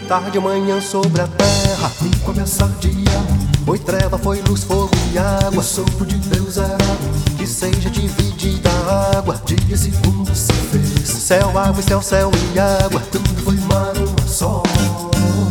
tarde, manhã sobre a terra. No começar dia, Foi treva, foi luz, fogo e e água. o sopro de Deus era Que seja dividida a água. dia segundo se fez. Céu, água e céu, céu e água. Tudo foi mar, uma só.